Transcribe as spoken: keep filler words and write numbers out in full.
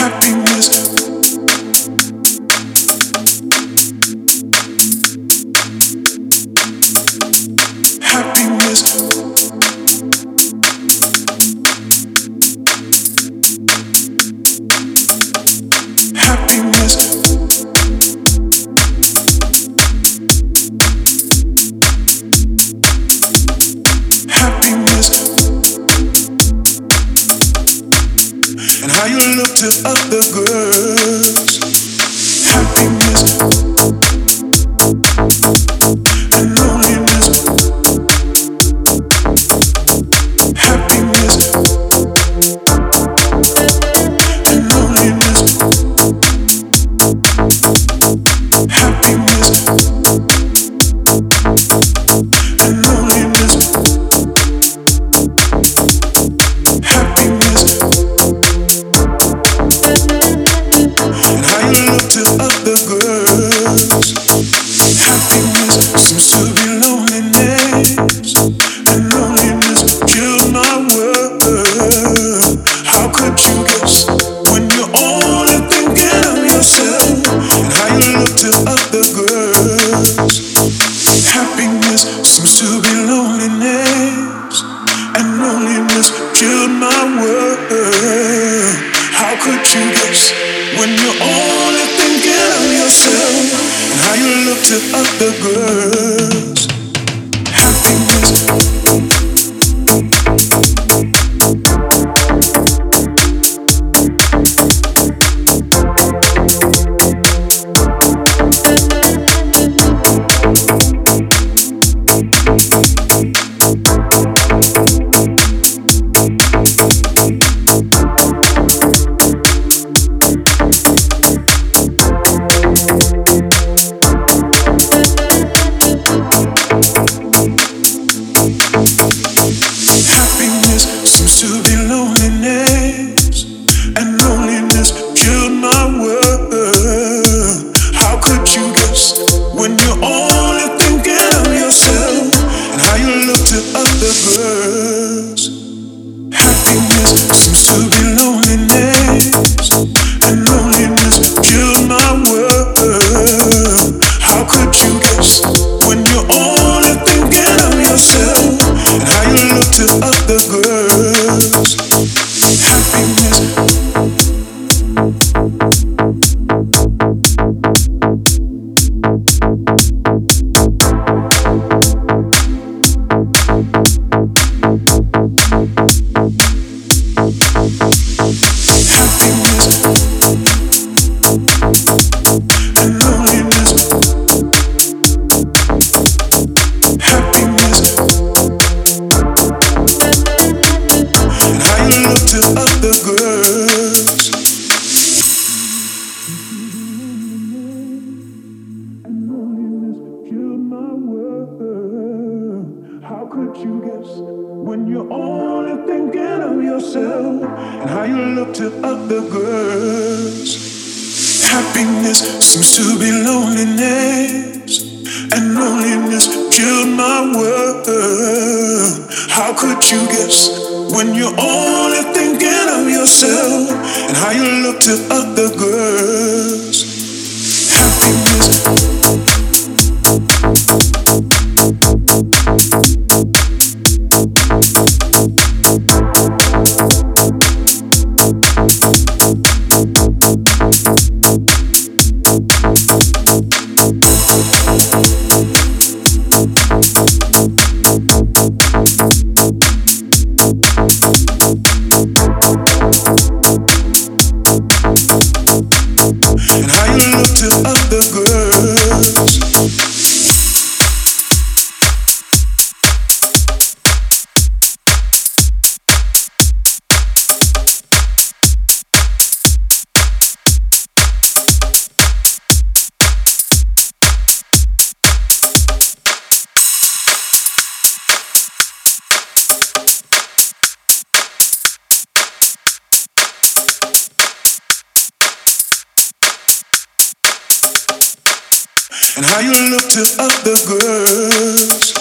happiness. Happiness. Happiness. Happiness. And how you look to other girls. Happiness. And loneliness. Happiness. And loneliness. Happiness. And loneliness. Happiness. And how you look to other girls. Happiness seems to be loneliness. And loneliness killed my world. How could you guess when you're only thinking of yourself? And how you look to other girls. Happiness seems to be loneliness. And loneliness killed my world. How could you guess when you're only thinking of yourself? And how you look to other girls. Happiness. Happiness seems to be loneliness. And loneliness killed my world. How could you guess when you're only thinking of yourself? And how you look to other girls. Happiness seems to be loneliness. And loneliness killed my world. How could you guess when you're only thinking of yourself? And how you look to other girls. Happiness. Happiness. And loneliness. Happiness. And how you look to other girls. And loneliness killed my world. How could you guess when you're only thinking of yourself? And how you look to other girls. Happiness seems to be loneliness. And loneliness killed my world. How could you guess when you're only thinking of yourself? And how you look to other girls. Happiness. And how you look to other girls. And how you look to other girls.